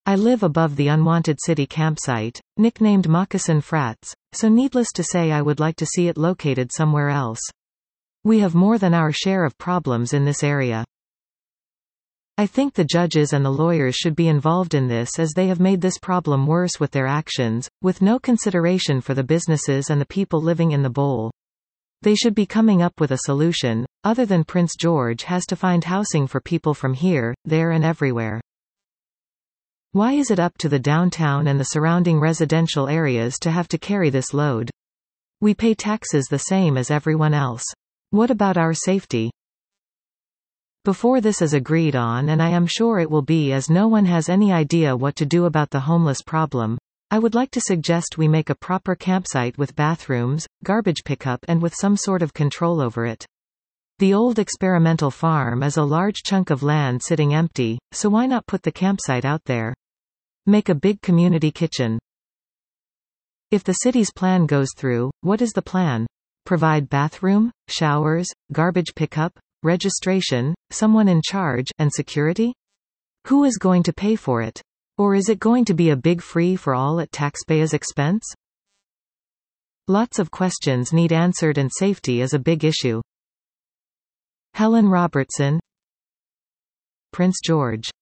I live above the unwanted city campsite, nicknamed Moccasin Frats, so needless to say I would like to see it located somewhere else. We have more than our share of problems in this area. I think the judges and the lawyers should be involved in this, as they have made this problem worse with their actions, with no consideration for the businesses and the people living in the bowl. They should be coming up with a solution, other than Prince George has to find housing for people from here, there and everywhere. Why is it up to the downtown and the surrounding residential areas to have to carry this load? We pay taxes the same as everyone else. What about our safety? Before this is agreed on, and I am sure it will be, as no one has any idea what to do about the homeless problem, I would like to suggest we make a proper campsite with bathrooms, garbage pickup, and with some sort of control over it. The old experimental farm is a large chunk of land sitting empty, so why not put the campsite out there? Make a big community kitchen. If the city's plan goes through, what is the plan? Provide bathroom, showers, garbage pickup, registration, someone in charge, and security? Who is going to pay for it? Or is it going to be a big free-for-all at taxpayers' expense? Lots of questions need answered, and safety is a big issue. Helen Robertson, Prince George.